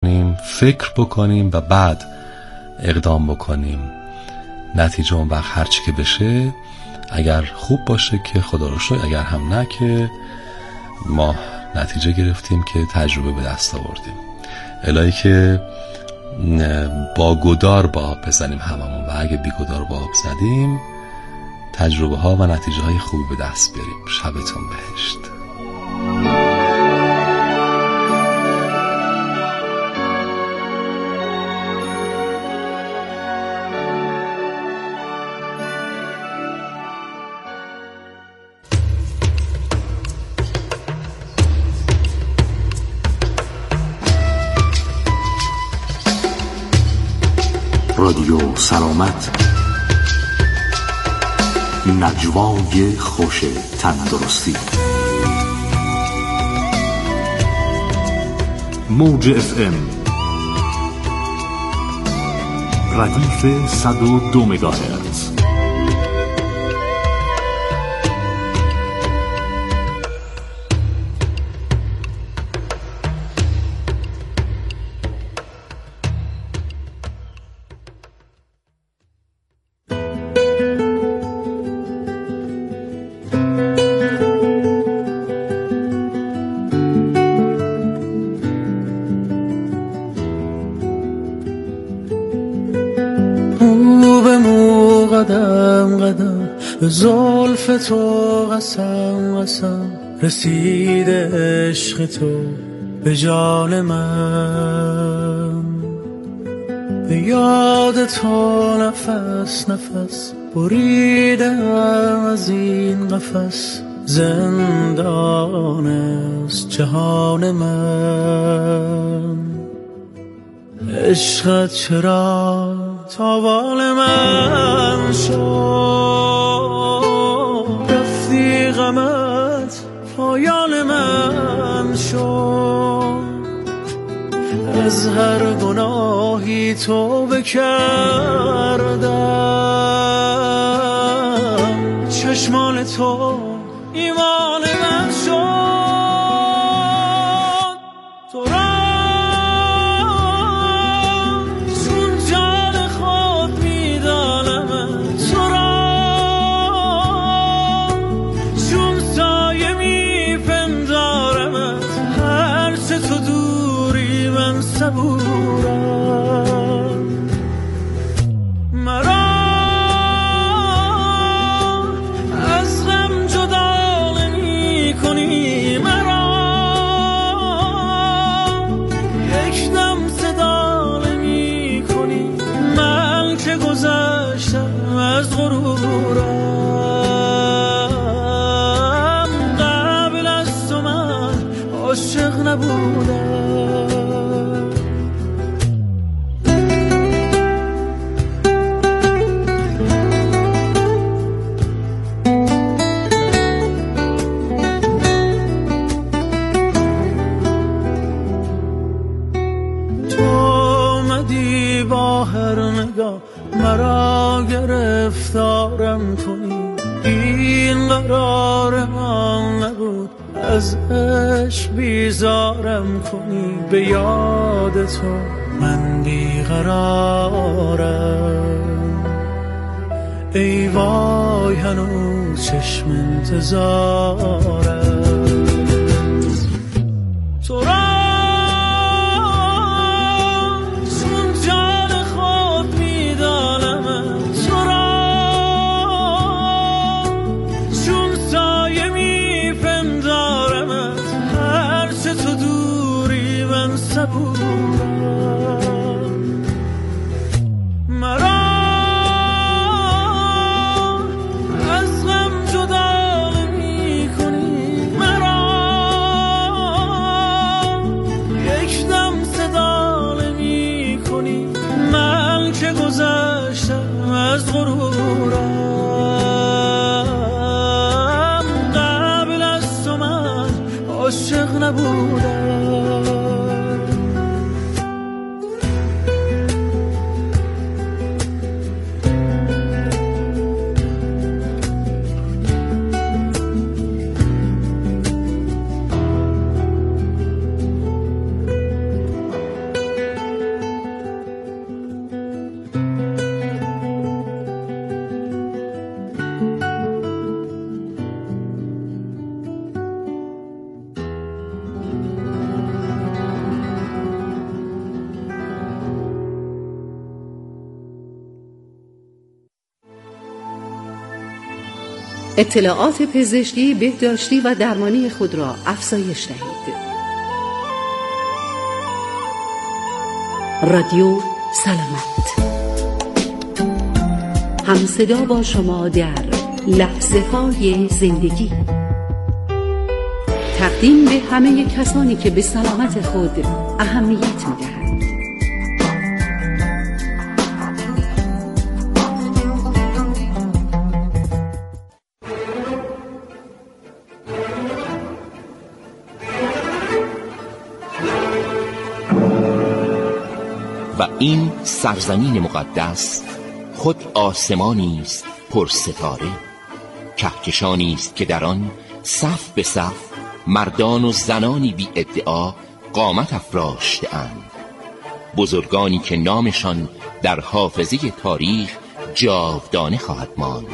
فکر بکنیم و بعد اقدام بکنیم. نتیجه اون وقت هرچی که بشه، اگر خوب باشه که خدا رو شکر، اگر هم نه که ما نتیجه گرفتیم که تجربه به دست آوردیم. الهی که با گدار با آب بزنیم هممون، و اگه بی گدار با آب زدیم تجربه ها و نتیجه های خوبی به دست بیاریم. شبتون بهشت. رادیو سلامت، نجوای خوش تندرستی. موج FM ردیف 102 مگاهرتز. به زلف تو قسم قسم رسید عشق تو به جان من، به یاد تو نفس نفس بریدم از این قفس، زندان است جهان من. عشقت چرا تاوان من شد، رفتی غمت پایان من شد. از هر گناهی توبه کردم، چشمان تو ایمان من شد. تو را مرا از غم جدا نمی کنی، مرا یک دم صدا نمی کنی. من که گذشتم از غرورم، قبل از تو من عاشق نبودم. با هر نگاه مرا گرفتارم کنی، این قرار من نبود از عشق بیزارم کنی. به یاد تو من بیقرارم، ای وای هنوز چشم انتظارم. تو را مرا از غم جدا نمی کنی، مرا یک دم صدا نمی کنی. من که گذشتم از غرورم، قبل از تو من عاشق نبودم. اطلاعات پزشکی، بهداشتی و درمانی خود را افزایش دهید. رادیو سلامت، همصدا با شما در لحظه های زندگی. تقدیم به همه کسانی که به سلامت خود اهمیت می‌دهند. و این سرزمین مقدس خود آسمانی است پر ستاره، کهکشانی است که در آن صف به صف مردان و زنانی بی ادعا قامت افراشته‌اند، بزرگانی که نامشان در حافظه تاریخ جاودانه خواهد ماند.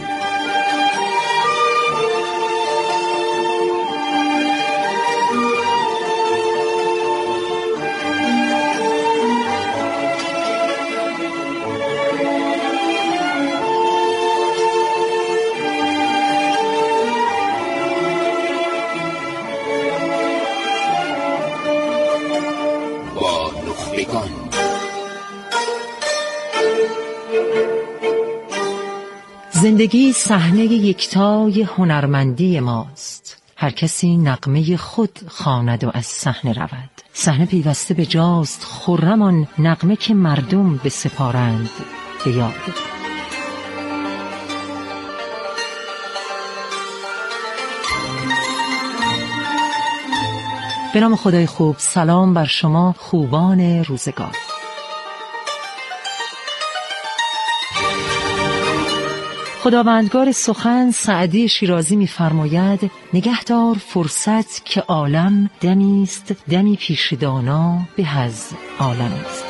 زندگی صحنه یکتای هنرمندی ماست. هر کسی نغمه خود خواند و از صحنه رود. صحنه پیوسته به جاست خرم آن نغمه که مردم به سپارند به یاد. به نام خدای خوب، سلام بر شما خوبان روزگار. خداوندگار سخن سعدی شیرازی می‌فرماید نگهدار فرصت که عالم دمی است، دمی پیش دانا به از عالم است.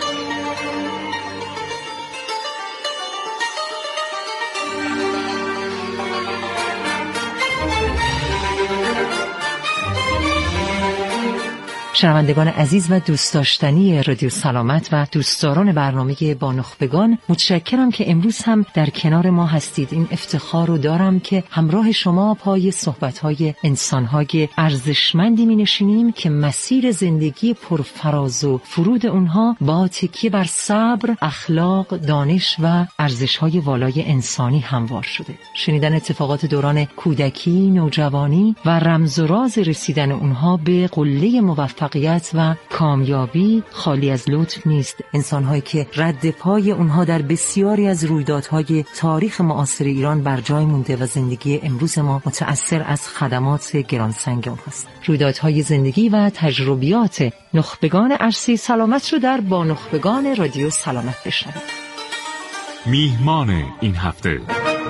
شنوندگان عزیز و دوست داشتنی رادیو سلامت و دوستداران برنامه با نخبگان، متشکرم که امروز هم در کنار ما هستید. این افتخار رو دارم که همراه شما پای صحبت‌های انسان‌های ارزشمندی می‌نشینیم که مسیر زندگی پرفراز و فرود اونها با تکیه بر صبر، اخلاق، دانش و ارزش‌های والای انسانی هموار شده. شنیدن اتفاقات دوران کودکی، نوجوانی و رمز و راز رسیدن اونها به قله موفقیت و کامیابی خالی از لطف نیست. انسان‌هایی که رد پای اونها در بسیاری از رویدادهای تاریخ معاصر ایران بر جای مونده و زندگی امروز ما متأثر از خدمات گرانسنگ اونهاست. رویدادهای زندگی و تجربیات نخبگان عرصه سلامت رو در با نخبگان رادیو سلامت بشنوید. میهمان این هفته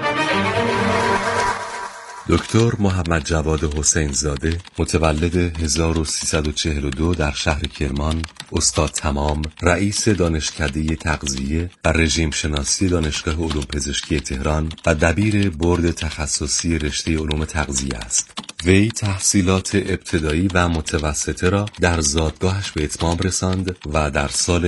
دکتر محمد جواد حسین زاده، متولد 1342 در شهر کرمان، استاد تمام، رئیس دانشکده تغذیه و رژیم شناسی دانشگاه علوم پزشکی تهران و دبیر بورد تخصصی رشته علوم تغذیه است. وی تحصیلات ابتدایی و متوسطه را در زادگاهش به اتمام رساند و در سال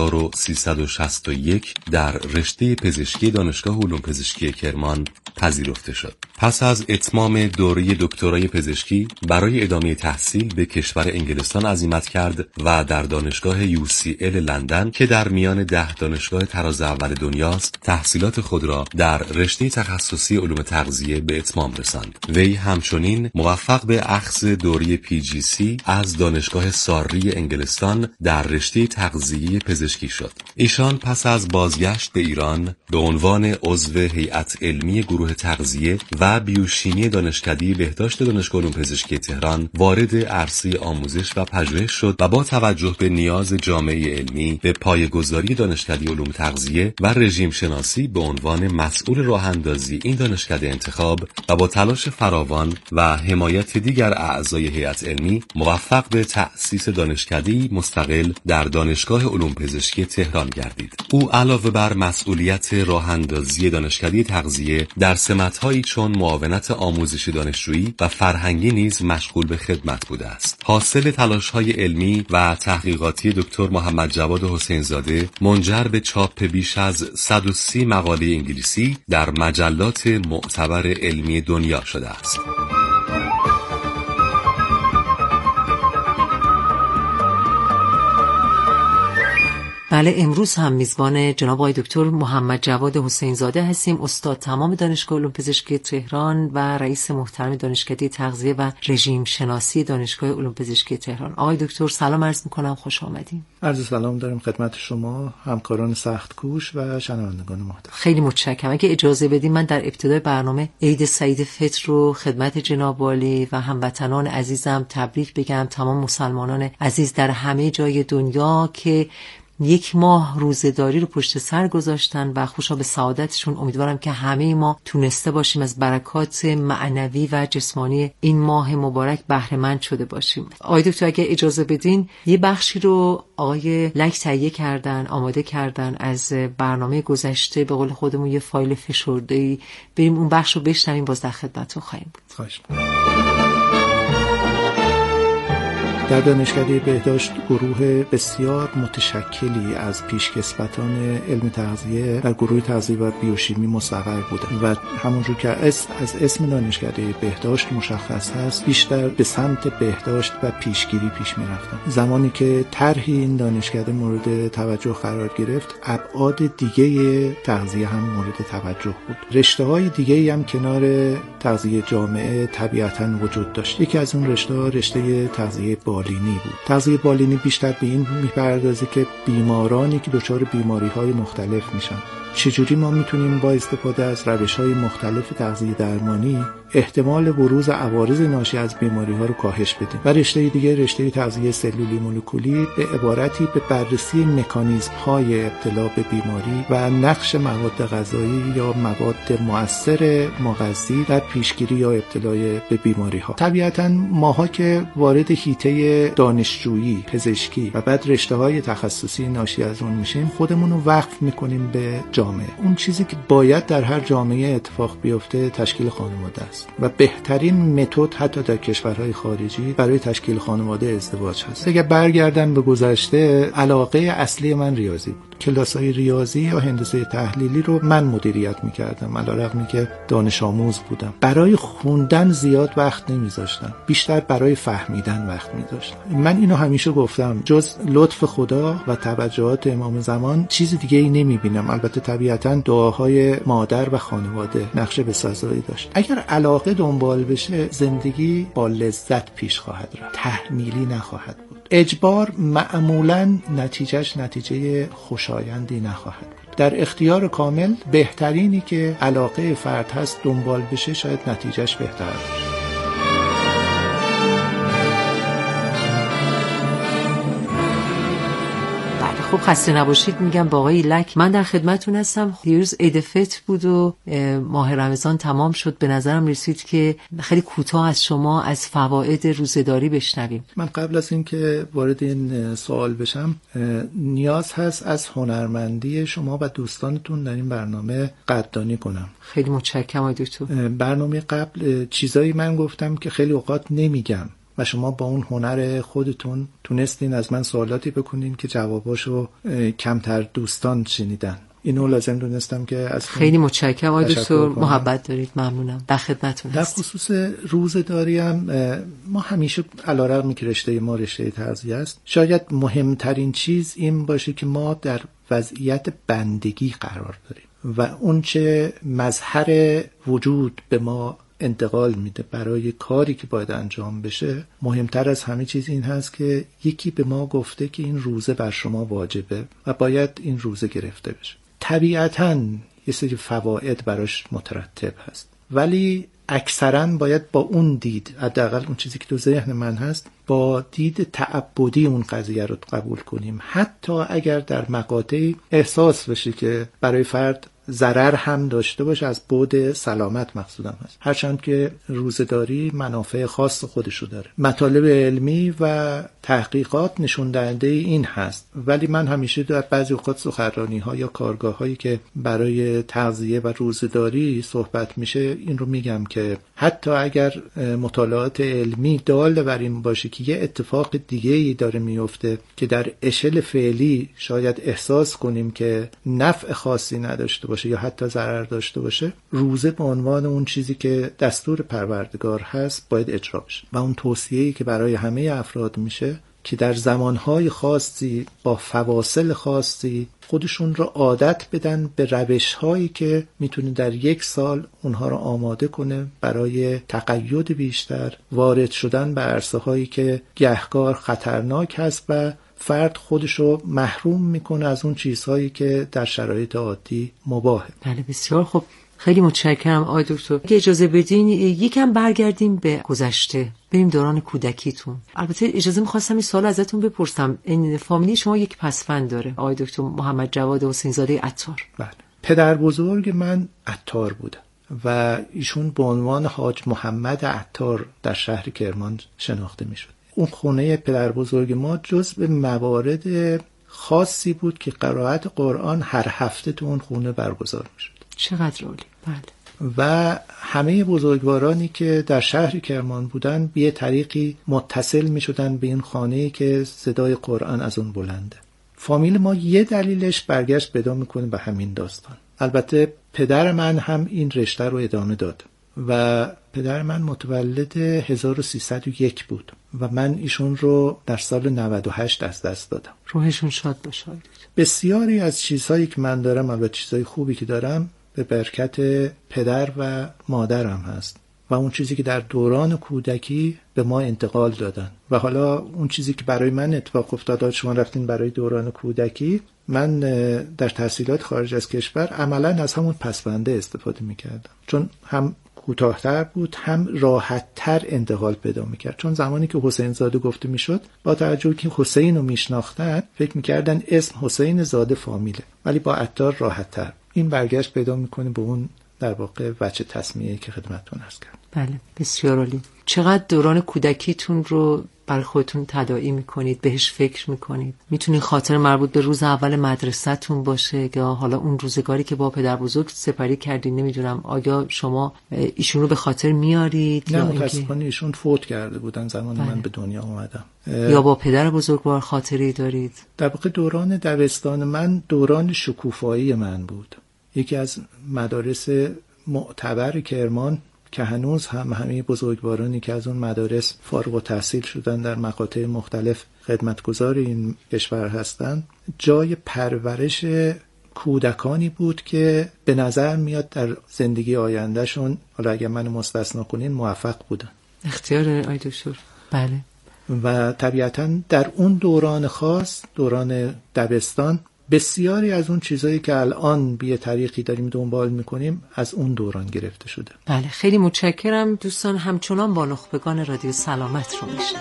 1361 در رشته پزشکی دانشگاه علوم پزشکی کرمان پذیرفته شد. پس از اتمام دوره دکترای پزشکی برای ادامه تحصیل به کشور انگلستان عزیمت کرد و در دانشگاه UCL لندن که در میان 10 دانشگاه طراز اول دنیاست تحصیلات خود را در رشته تخصصی علوم تغذیه به اتمام رساند. وی همچنین موفق به اخذ دوره PGC از دانشگاه ساری انگلستان در رشته تغذیه پزشکی شد. ایشان پس از بازگشت به ایران به عنوان عضو هیئت علمی گروه تغذیه و بیوشیمی دانشکده بهداشت دانشگاه علوم پزشکی تهران وارد عرصه آموزش و پژوهش شد و با توجه به نیاز جامعه علمی به پایه‌گذاری دانشکده علوم تغذیه و رژیم شناسی به عنوان مسئول راه‌اندازی این دانشکده انتخاب و با تلاش فراوان و حمایت دیگر اعضای هیئت علمی موفق به تأسیس دانشکده‌ای مستقل در دانشگاه علوم پزشکی تهران گردید. او علاوه بر مسئولیت راه‌اندازی دانشکده تغذیه در سمت‌هایی چون معاونت آموزشی دانشجویی و فرهنگی نیز مشغول به خدمت بوده است. حاصل تلاش‌های علمی و تحقیقاتی دکتر محمد جواد حسین زاده منجر به چاپ بیش از 130 مقاله انگلیسی در مجلات معتبر علمی دنیا شده است. بله، امروز هم میزبان جناب آقای دکتر محمد جواد حسین زاده هستیم، استاد تمام دانشگاه علوم پزشکی تهران و رئیس محترم دانشکده تغذیه و رژیم شناسی دانشگاه علوم پزشکی تهران. آقای دکتر سلام عرض میکنم، خوش آمدین. عرض سلام دارم خدمت شما، همکاران سخت کوش و شنوندگان محترم. خیلی متشکرم. اگه اجازه بدین من در ابتدای برنامه عید سعید فطر رو خدمت جناب عالی و هموطنان عزیزم تبریک بگم، تمام مسلمانان عزیز در همه جای دنیا که یک ماه روزه‌داری رو پشت سر گذاشتن و خوشا به سعادتشون. امیدوارم که همه ما تونسته باشیم از برکات معنوی و جسمانی این ماه مبارک بهره مند شده باشیم. آقای دکتر اگه اجازه بدین یه بخشی رو آقای لک تهیه کردن، آماده کردن از برنامه گذشته، به قول خودمون یه فایل فشرده‌ای، بریم اون بخش رو بشنویم، باز در خدمتتون خواهیم بود. خواهش می‌کنم. در دانشکده بهداشت گروه بسیار متشکلی از پیشکسوتان علم تغذیه در گروه تغذیه و بیوشیمی مستقر بودند و همونجور که از اسم دانشکده بهداشت مشخص هست بیشتر به سمت بهداشت و پیشگیری پیش می‌رفتند. زمانی که طرح این دانشکده مورد توجه قرار گرفت، ابعاد دیگه تغذیه هم مورد توجه بود. رشته‌های دیگه‌ای هم کنار تغذیه جامعه طبیعتاً وجود داشت. یکی از اون رشته‌ها رشته تغذیه بالینی بود. تغذیه بالینی بیشتر به این میپردازه که بیمارانی که دچار بیماری‌های مختلف میشن چجوری ما میتونیم با استفاده از روش‌های مختلف تغذیه درمانی احتمال بروز عوارض ناشی از بیماری‌ها رو کاهش بدیم. و رشته دیگه رشته تغذیه سلولی مولکولی به عبارتی به بررسی مکانیزم‌های ابتلا به بیماری و نقش مواد غذایی یا مواد مؤثر مغذی در پیشگیری یا ابتلای به بیماری‌ها. طبیعتاً ماها که وارد حیطه دانشجویی، پزشکی و بعد رشته‌های تخصصی ناشی از اون میشیم، خودمون رو وقف می‌کنیم به جامعه. اون چیزی که باید در هر جامعه اتفاق بیفته تشکیل خانواده است و بهترین متد حتی در کشورهای خارجی برای تشکیل خانواده ازدواج هست. اگر برگردم به گذشته، علاقه اصلی من ریاضی بود. کلاس‌های ریاضی یا هندسه تحلیلی رو من مدیریت می‌کردم، علی‌رغمی که دانش آموز بودم. برای خوندن زیاد وقت نمی‌ذاشتم، بیشتر برای فهمیدن وقت می‌ذاشتم. من اینو همیشه گفتم، جز لطف خدا و توجهات امام زمان چیز دیگه‌ای نمی‌بینم. البته طبیعتاً دعاهای مادر و خانواده نقش بسزایی داشت. اگر علاقه دنبال بشه، زندگی با لذت پیش خواهد رفت، تحمیلی نخواهد بود. اجبار معمولاً نتیجهش نتیجه خوشایندی نخواهد بود. در اختیار کامل بهترینی که علاقه فرد هست دنبال بشه، شاید نتیجهش بهتر باشه. خب خسته نباشید میگم با آقای لک. من در خدمتتون هستم. دیروز عید فطر بود و ماه رمضان تمام شد. به نظرم رسید که خیلی کوتاه از شما از فواید روزه‌داری بشنویم. من قبل از اینکه وارد این سوال بشم، نیاز هست از هنرمندی شما و دوستانتون در این برنامه قدردانی کنم. خیلی متشکرم آقای دکتر. برنامه قبل چیزایی من گفتم که خیلی اوقات نمیگم و شما با اون هنر خودتون تونستین از من سوالاتی بکنین که جواباشو کمتر دوستان شنیدن. اینو لازم دونستم که از خیلی متشکرم آقای دکتر، محبت دارید، ممنونم. در خدمتتون هستم. در خصوص روزه‌داری هم ما همیشه علی‌رغم که رشته ما رشته تغذیه است، شاید مهمترین چیز این باشه که ما در وضعیت بندگی قرار داریم و اون چه مظهر وجود به ما انتقال میده برای کاری که باید انجام بشه، مهمتر از همه چیز این هست که یکی به ما گفته که این روزه بر شما واجبه و باید این روزه گرفته بشه. طبیعتاً یه سری فواید براش مترتب هست، ولی اکثراً باید با اون دید، حداقل اون چیزی که تو ذهن من هست، با دید تعبدی اون قضیه رو قبول کنیم، حتی اگر در مقاطعی احساس بشه که برای فرد ضرر هم داشته باشه، از بعد سلامت مقصودم هست، هرچند که روزه‌داری منافع خاص خودشو داره. مطالب علمی و تحقیقات نشون دهنده این هست، ولی من همیشه در بعضی اوقات سخنرانی‌ها یا کارگاه‌هایی که برای تغذیه و روزه‌داری صحبت میشه این رو میگم که حتی اگر مطالعات علمی دال بر این باشه که یه اتفاق دیگه‌ای داره میفته که در اشل فعلی شاید احساس کنیم که نفع خاصی نداشته باشه یا حتی ضرر داشته باشه، روزه به عنوان اون چیزی که دستور پروردگار هست باید اجرا بشه و اون توصیه‌ای که برای همه افراد میشه که در زمانهای خاصی با فواصل خاصی خودشون رو عادت بدن به روش‌هایی که میتونه در یک سال اونها رو آماده کنه برای تقید بیشتر، وارد شدن به عرصه‌هایی که گهگار خطرناک هست و فرد خودشو محروم میکنه از اون چیزهایی که در شرایط عادی مباهه. بله بسیار خوب، خیلی متشکرم آقای دکتر. اگه اجازه بدین یکم برگردیم به گذشته، بریم دوران کودکیتون. البته اجازه می‌خواستم این سوال ازتون بپرسم، این فامیلی شما یک پسوند داره، آقای دکتر محمد جواد حسین زاده عطار. بله، پدر بزرگ من عطار بوده و ایشون به عنوان حاج محمد عطار در شهر کرمان شناخته میشد. اون خونه پدر بزرگ ما جزو موارد خاصی بود که قرائت قرآن هر هفته تو اون خونه برگزار میشد. چقدر عالی. بله. و همه بزرگوارانی که در شهر کرمان بودن به طریقی متصل می شدن به این خانه‌ای که صدای قرآن از اون بلنده. فامیل ما یه دلیلش برگشت پیدا میکنه به همین داستان. البته پدر من هم این رشته رو ادامه داد و پدر من متولد 1301 بود و من ایشون رو در سال 98 از دست دادم. روحشون شاد باشه. بسیاری از چیزهایی که من دارم و چیزهای خوبی که دارم به برکت پدر و مادرم هست و اون چیزی که در دوران کودکی به ما انتقال دادن و حالا اون چیزی که برای من اتفاق افتاد، شما رفتین برای دوران کودکی، من در تحصیلات خارج از کشور عملا از همون پسونده استفاده میکردم، چون هم کوتاه‌تر بود هم راحت‌تر انتقال پیدا میکرد. چون زمانی که حسین زاده گفته میشد با توجه که حسین رو میشناختن فکر میکردن اسم حسین زاده فامیله، ولی با عطار راحت‌تر. این برگشت پیدا میکنه به اون در واقع وجه تسمیه‌ای که خدمتتون عرض کردم. بله بسیار عالی. چقدر دوران کودکیتون رو برای خودتون تداعی میکنید، بهش فکر میکنید؟ میتونید خاطر مربوط به روز اول مدرسه‌تون باشه یا حالا اون روزگاری که با پدر بزرگ سپری کردین، نمیدونم آیا شما ایشون رو به خاطر میارید؟ نه متاسفانه ایشون فوت کرده بودن زمان من به دنیا اومدم. یا با پدر بزرگوار خاطری دارید؟ در واقع دوران دبستان من دوران شکوفایی من بود. یکی از مدارس معتبر کرمان که هنوز هم همه بزرگوارانی که از اون مدارس فارغ التحصیل شدن در مقاطع مختلف خدمتگزار این کشور هستند، جای پرورش کودکانی بود که به نظر میاد در زندگی آیندهشون، حالا اگر من مستثنا کنین، موفق بودن. اختیار آقای دکتر. بله. و طبیعتاً در اون دوران خاص، دوران دبستان، بسیاری از اون چیزایی که الان به طریقی داریم دنبال میکنیم از اون دوران گرفته شده. بله خیلی متشکرم دوستان. همچنان با نخبگان رادیو سلامت رو میشه.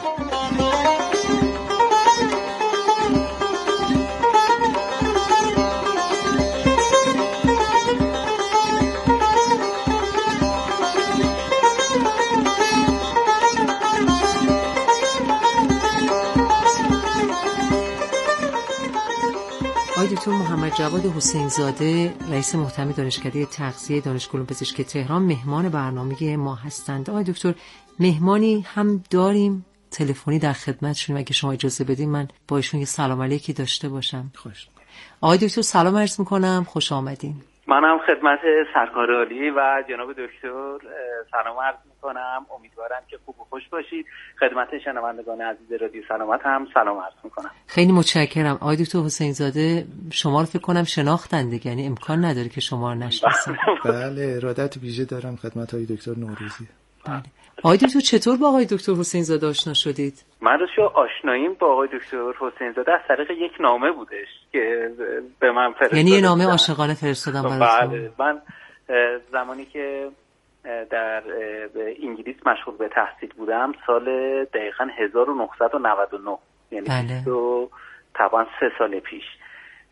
دکتر محمد جواد حسین زاده رئیس محتمی دانشکده تغذیه دانشگاه علوم پزشکی تهران مهمان برنامه ما هستند. آقای دکتر، مهمانی هم داریم تلفنی در خدمتشون، اگه شما اجازه بدین من با ایشون یه سلام علیکی داشته باشم. خوش می‌کنم. آقای دکتر سلام عرض می‌کنم، خوش آمدین. منم خدمت سرکار عالی و جناب دکتر سلام عرض میکنم. امیدوارم که خوب و خوش باشید. خدمت شنوندگان عزیز رادیو سلامت هم سلام عرض میکنم. خیلی متشکرم. آقای دکتر حسین زاده شما رو فکر کنم شناختن دیگه، یعنی امکان نداره که شما رو نشناسن. بله ارادت ویژه دارم خدمت های دکتر نوروزی. بله. آقای دکتر چطور با آقای دکتر حسین زاده آشنا شدید؟ من آشناییم با آقای دکتر حسین زاده از طریق یک نامه بودش که به من فرستادن. یعنی یه نامه عاشقانه فرستادن براتون؟ بله. من زمانی که در انگلیس مشغول به تحصیل بودم سال دقیقاً 1999، یعنی بله. طبعا 3 سال پیش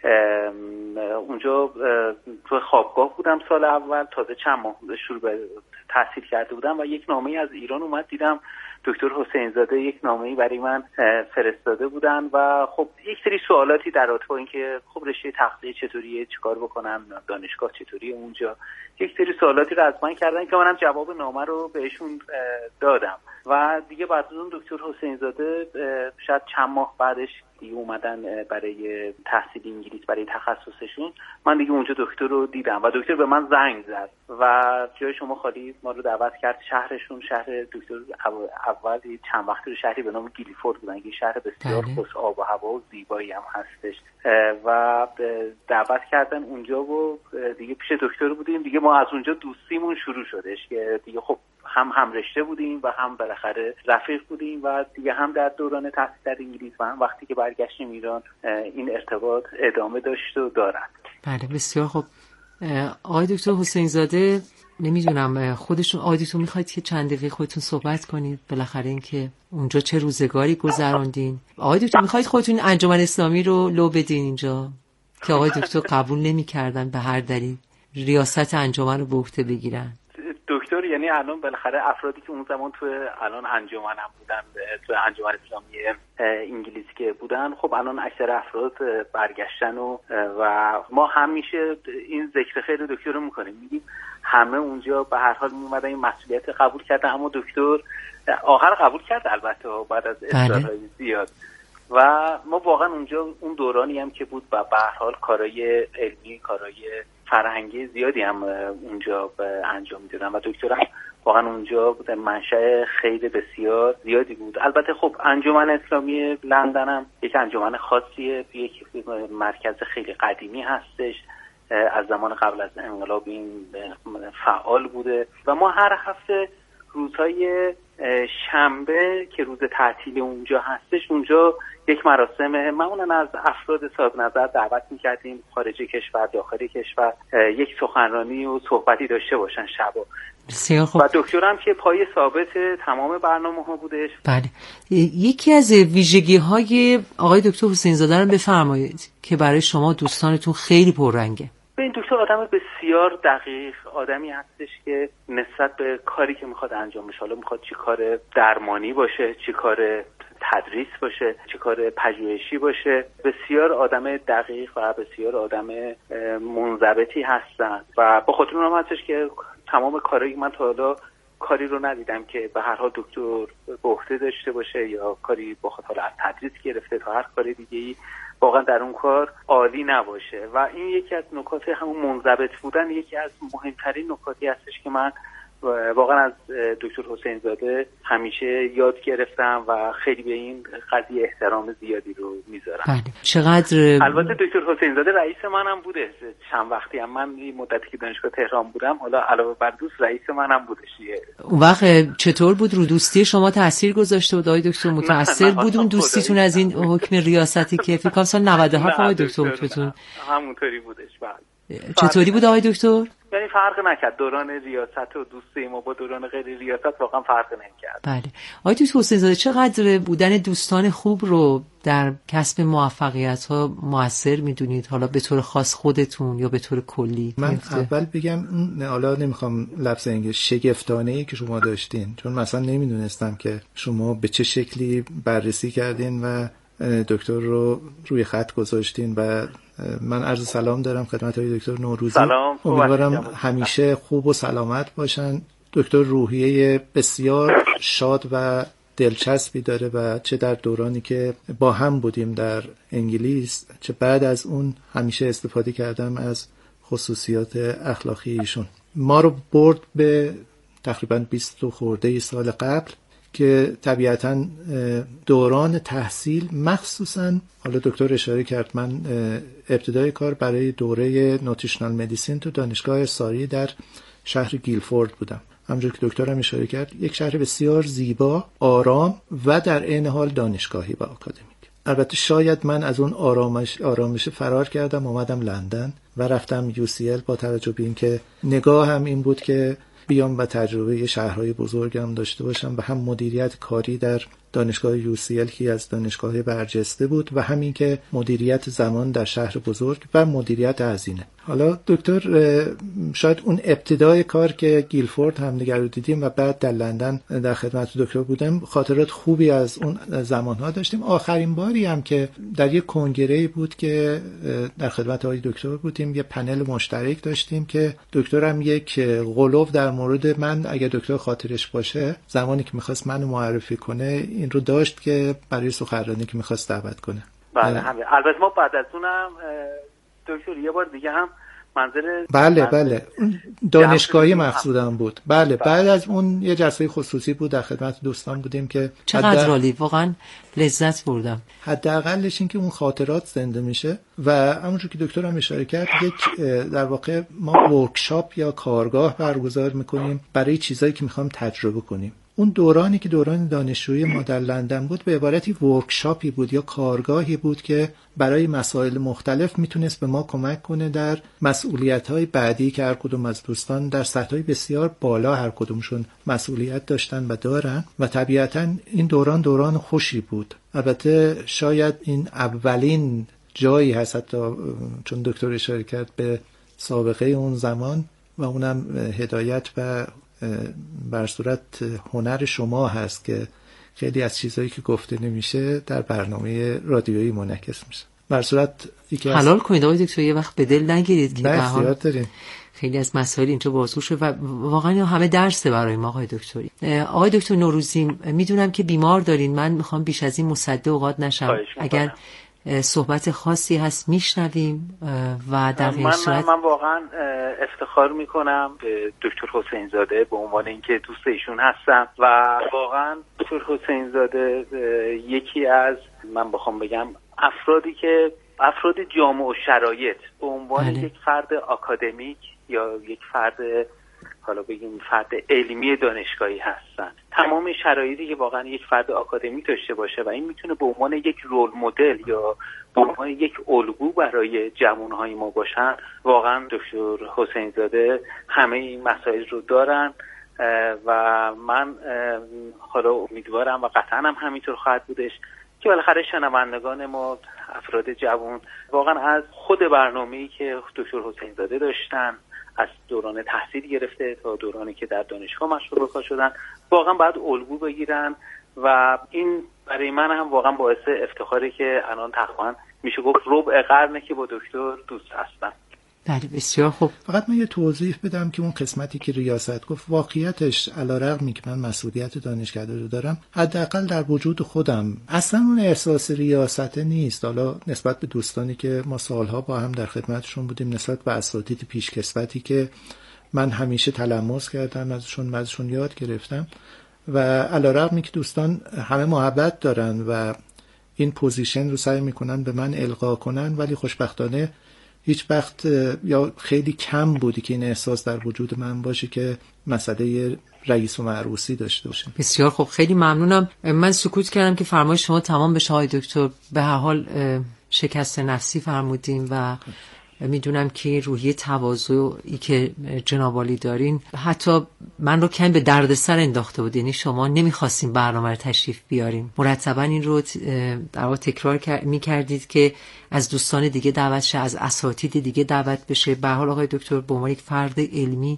اونجا تو خوابگاه بودم سال اول، تازه چند ماه شروع به تحصیل کرده بودم و یک نامه از ایران اومد، دیدم دکتر حسین زاده یک نامه‌ای برای من فرستاده بودن و خب یک سری سوالاتی در رابطه با اینکه خب رشته تغذیه چطوریه، چیکار بکنم، دانشگاه چطوریه اونجا، یک سری سوالاتی رو از من کردن که منم جواب نامه رو بهشون دادم و دیگه بعد از اون دکتر حسین زاده شاید چند ماه بعدش دیگه اومدن برای تحصیل انگلیس برای تخصصشون. من دیگه اونجا دکتر رو دیدم و دکتر به من زنگ زد و جای شما خالی، ما رو دعوت کرد شهرشون. شهر دکتر اول چند وقتی رو شهری به نام گیلیفورد بودن که شهر بسیار خوش آب و هوا و زیبایی هم هستش و دعوت کردن اونجا و دیگه پیش دکتر بودیم. دیگه ما از اونجا دوستیمون شروع شدش که دیگه خب هم رشته بودیم و هم بالاخره رفیق بودیم و دیگه هم در دوران تحصیل در انگلیس و هم وقتی که برگشتیم ایران این ارتباط ادامه داشت و دارد. بله بسیار خب. آقای دکتر حسین زاده نمیدونم خودشون آقای میخواید که چند دقیقه خودتون صحبت کنید بالاخره این که اونجا چه روزگاری گذراندین. آقای دکتر میخواید خودتون انجمن اسلامی رو لو بدین اینجا که آقای دکتر قبول نمیکردن به هر دلیل ریاست انجمن رو به عهده بگیرن؟ دکتر یعنی الان بالاخره افرادی که اون زمان تو الان انجمنم بودن، تو انجمن اسلامی انگلیس که بودن، خب الان اکثر افراد برگشتن و ما همیشه این ذکر خیر دکتر رو میکنیم، میگیم همه اونجا به هر حال میومدن این مسئولیت قبول کردن، اما دکتر آخر قبول کرد البته بعد از اصرارهای زیاد و ما واقعا اونجا اون دورانی هم که بود و به هر حال کارهای علمی، کارهای فرهنگی زیادی هم اونجا انجام میدادن و دکتر هم واقعا اونجا بود منشأ خیر بسیار زیادی بود. البته خب انجمن اسلامی لندن هم یک انجمن خاصیه، یک مرکز خیلی قدیمی هستش، از زمان قبل از انقلاب این فعال بوده و ما هر هفته روزهای شنبه که روز تعطیل اونجا هستش، اونجا یک مراسم معمولا از افراد صاحب نظر دعوت می‌کردیم خارج کشور داخل کشور یک سخنرانی و صحبتی داشته باشن شبا. بسیار خوب. و دکترم که پای ثابت تمام برنامه‌ها بودش. بله. یکی از ویژگی‌های آقای دکتر حسین زاده رو بفرمایید که برای شما دوستانتون خیلی پررنگه. این دکتر آدم بسیار دقیق، آدمی هستش که نسبت به کاری که میخواد انجام بشه، حالا میخواد چی کار درمانی باشه، چی کار تدریس باشه، چی کار پژوهشی باشه، بسیار آدم دقیق و بسیار آدم منضبطی هستن و با خاطر اونم هستش که تمام کارایی من تا حالا کاری رو ندیدم که به هر حال دکتر به عهده داشته باشه یا کاری با خاطر از تدریس گرفته تا هر کار دیگه‌ای واقعا در اون کار عالی نباشه و این یکی از نکات همون منضبط بودن یکی از مهمترین نکاتی هستش که من واقعا از دکتر حسین زاده همیشه یاد گرفتم و خیلی به این قضیه احترام زیادی رو میذارم. بله. چقدر البته دکتر حسین زاده رئیس منم بوده چند وقتی هم، من این مدتی که دانشگاه تهران بودم حالا علاوه بر دوست رئیس منم بودش. اون وقت چطور بود رو دوستی شما تاثیر گذاشته بود آقای دکتر؟ متاثر بود اون دوستیتون از این حکم ریاستی که فکر کنم سال 97 آقای دکتر حکمتون همونطوری بودش؟ بله. چطوری بود آقای دکتر؟ یعنی فرق نکرد دوران ریاست و دوستی ما با دوران غیر ریاست واقعا فرق نمی‌کرد. بله. آقای دکتر حسین زاده چقدر بودن دوستان خوب رو در کسب موفقیت‌ها موثر می‌دونید، حالا به طور خاص خودتون یا به طور کلی؟ من اول بگم حالا نمیخوام لفظ انگلیسی شگفتانه‌ای که شما داشتین، چون مثلا نمیدونستم که شما به چه شکلی بررسی کردین و دکتر رو روی خط گذاشتین و من عرض سلام دارم خدمت های دکتر نوروزی. امیدوارم همیشه خوب و سلامت باشن. دکتر روحیه بسیار شاد و دلچسبی داره و چه در دورانی که با هم بودیم در انگلیس چه بعد از اون همیشه استفاده کردم از خصوصیات اخلاقی ایشون. ما رو برد به تقریبا 20 خورده سال قبل که طبیعتاً دوران تحصیل مخصوصاً حالا دکتر اشاره کرد، من ابتدای کار برای دوره نوتریشنال مدیسین تو دانشگاه ساری در شهر گیلفورد بودم. همونجور که دکترم اشاره کرد یک شهر بسیار زیبا، آرام و در عین حال دانشگاهی و آکادمیک. البته شاید من از اون آرامش فرار کردم، اومدم لندن و رفتم UCL با توجه به اینکه نگاهم این بود که بیام و تجربه شهرهای بزرگم داشته باشم و هم مدیریت کاری در دانشگاه UCL که از دانشگاه برجسته بود و همین که مدیریت زمان در شهر بزرگ و مدیریت هزینه. حالا دکتر شاید اون ابتدای کار که گیلفورد هم دیگر رو دیدیم و بعد در لندن در خدمت دکتر بودم خاطرات خوبی از اون زمانها داشتیم. آخرین باری هم که در یک کنگره بود که در خدمت آقای دکتر بودیم، یه پنل مشترک داشتیم که دکتر هم یک قلوف در مورد من، اگه دکتر خاطرش باشه، زمانی که میخواست منو معرفی کنه این رو داشت که برای سخنرانی که میخواست دعوت کنه. بله همین. البته ما بعد از اونم دکتر یه بار دیگه هم منظر بله دانشگاهی مقصودم بود. بله بعد از اون یه جلسه خصوصی بود در خدمت دوستان بودیم که چقدر عالی، واقعا لذت بردم. حداقلش این که اون خاطرات زنده میشه و همونجور که دکتر هم اشاره کرد یک در واقع ما ورکشاپ یا کارگاه برگزار میکنیم برای چیزایی که میخوام تجربه کنیم. اون دورانی که دوران دانشجویی ما در لندن بود به عبارتی ورکشاپی بود یا کارگاهی بود که برای مسائل مختلف میتونست به ما کمک کنه در مسئولیت‌های بعدی که هر کدوم از دوستان در سطح‌های بسیار بالا هر کدومشون مسئولیت داشتن و دارن و طبیعتاً این دوران خوشی بود. البته شاید این اولین جایی هست، حتی چون دکتر اشاره کرد به سابقه اون زمان و اونم هدایت و بر صورت هنر شما هست که خیلی از چیزایی که گفته نمیشه در برنامه رادیویی منعکس میشه. بر صورت حلال کنید آقای دکتر، یه وقت به دل نگیرید که احتیاط داریم. خیلی از مسائل اینجا بازگو شد و واقعا همه درسه برای ما آقای دکتر. آقای دکتر نوروزی، میدونم که بیمار دارین، من میخوام بیش از این مصدق اوقات نشم. اگر صحبت خاصی هست میشنویم و در این صورت من واقعا افتخار میکنم به دکتر حسین زاده به عنوان اینکه دوست ایشون هستم و واقعا دکتر حسین زاده یکی از من بخوام بگم افراد جامع و شرایط به عنوان یک فرد آکادمیک یا یک فرد حالا بگیم فرد علمی دانشگاهی هستن. تمام شرایطی که واقعا یک فرد آکادمیک داشته باشه و این میتونه به عنوان یک رول مدل یا به عنوان یک الگو برای جوانهای ما باشن. واقعا دکتر حسین زاده همه این مسائل رو دارن و من حالا امیدوارم و قطعا هم همینطور خواهد بودش که بالاخره شنوندگان ما افراد جوان واقعا از خود برنامه‌ای که دکتر حسین زاده داشتن از دوران تحصیل گرفته تا دورانی که در دانشگاه مشغول به کار شدن واقعا باید الگو بگیرن و این برای من هم واقعا باعث افتخاره که الان تقریبا میشه گفت ربع قرنه که با دکتر دوست هستم. بله بسیار خوب. فقط من یه توضیح بدم که اون قسمتی که ریاست گفت واقعیتش علیرغم که من مسئولیت دانشکده رو دارم، حداقل در وجود خودم اصلا اون احساس ریاست نیست. حالا نسبت به دوستانی که ما سالها با هم در خدمتشون بودیم، نسبت به اساتید پیشکسوتی که من همیشه تلمس کردم ازشون یاد گرفتم و علیرغم که دوستان همه محبت دارن و این پوزیشن رو سعی میکنن به من القا کنن، ولی خوشبختانه هیچ وقت یا خیلی کم بودی که این احساس در وجود من باشه که مسئله رئیس و مرؤوسی داشته باشم. بسیار خوب، خیلی ممنونم. من سکوت کردم که فرمایش شما تمام بشه آقای دکتر. به هر حال شکست نفسی فرمودیم و میدونم که روحیه تواضعی که جناب عالی دارین حتی من رو کمی به دردسر انداخته بود. یعنی شما نمیخواستین برنامه رو تشریف بیارین، مرتبا این رو در واقع تکرار میکردید که از دوستان دیگه دعوت شه، از اساتید دیگه دعوت بشه. به هر حال آقای دکتر به عنوان یک فرد علمی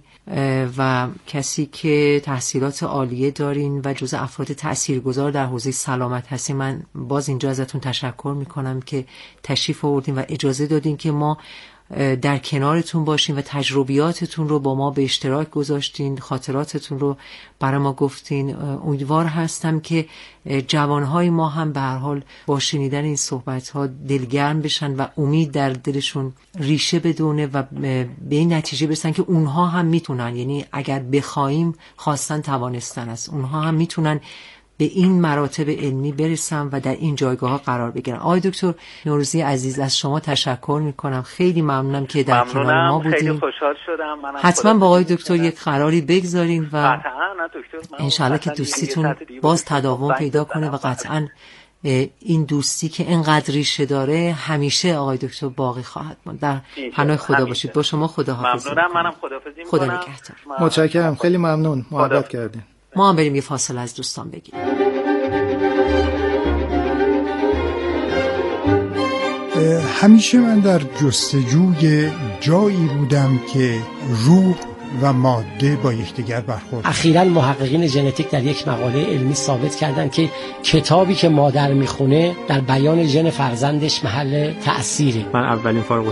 و کسی که تحصیلات عالیه دارین و جزء افراد تاثیرگذار در حوزه سلامت هستین، من باز اینجا ازتون تشکر میکنم که تشریف آوردین و اجازه دادین که ما در کنارتون باشین و تجربیاتتون رو با ما به اشتراک گذاشتین، خاطراتتون رو برای ما گفتین. امیدوار هستم که جوانهای ما هم به هر حال با شنیدن این صحبت‌ها دلگرم بشن و امید در دلشون ریشه بدونه و به این نتیجه برسن که اونها هم میتونن، یعنی اگر بخوایم خواستن توانستن است، اونها هم میتونن به این مراتب علمی برسم و در این جایگاه قرار بگیرم. آقای دکتر نوروزی عزیز از شما تشکر میکنم، خیلی ممنونم که در کنار ما بودیم. خیلی خوشحال شدم. حتما با آقای دکتر یک قراری بگذارین و انشالله که دوستیتون باز تداوم پیدا کنه و قطعا این دوستی که اینقدر ریشه داره همیشه آقای دکتر باقی خواهد ماند. در پناه خدا باشید. با شما خداحافظی. ممنونم. منم خداحافظی میکنم. خدا نگهدار. متشکرم، خیلی ممنون، محبت کردین. ما هم بریم یه فاصله از دوستان بگیریم. همیشه من در جستجوی جایی بودم که روح و ماده با یکدیگر برخورد. اخیراً محققین ژنتیک در یک مقاله علمی ثابت کردند که کتابی که مادر میخونه در بیان ژن فرزندش محل تأثیره. من اولین فارغ